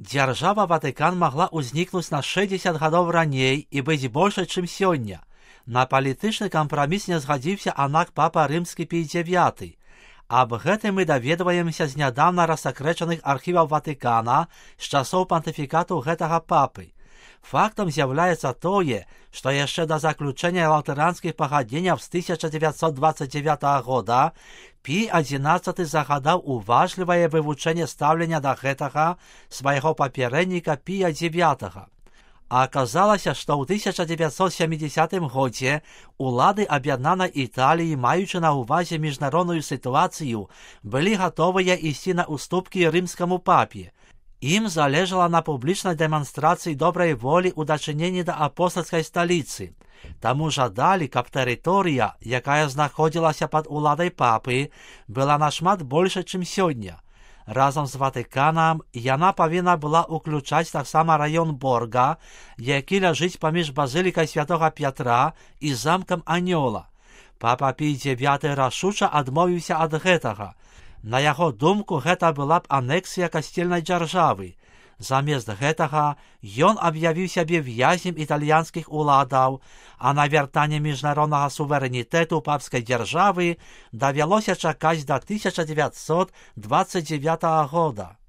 Дзяржава Ватыкан магла ўзнікнуць на 60 гадоў раней і быць большай, чым сёння. На палітычны кампраміс не згадзіўся аднак папа Рымскі Пій IX. Аб гэтым мы даведваемся з нядаўна рассакрэчаных архіваў Ватыкана з часоў пантыфікату гэтага папы. Фактам з'яўляецца тое, што яшчэ да заключэння латаранскіх пагадненняў з 1929 года Пій XI загадаў уважлівае вывучэнне стаўлення да гэтага свайго папярэдніка Пія IX. А аказалася, што ў 1970 годзе улады аб'яднанай Італіі, маючы на ўвазе міжнародную сітуацыю, былі гатовыя ісці на ўступкі рымскаму папе. Ім залежала на публічнай дэманстрацыі добрай волі ў дачыненні да апостальскай сталіцы. Таму жадалі, каб тэрыторыя, якая знаходзілася пад уладай папы, была нашмат большай, чым сёння. Разам з Ватыканам яна павінна была ўключаць таксама раён Борга, які ляжыць паміж базылікай святога Пятра і замкам Анёла. Папа Пій IX рашуча адмовіўся ад гэтага. На яго думку, гэта была б анексія касцельнай дзяржавы. Замест гэтага ён аб'явіў сябе вязнем італьянскіх уладаў, а на вяртанне міжнароднага суверэнітэту папскай дзяржавы давялося чакаць да 1929 года.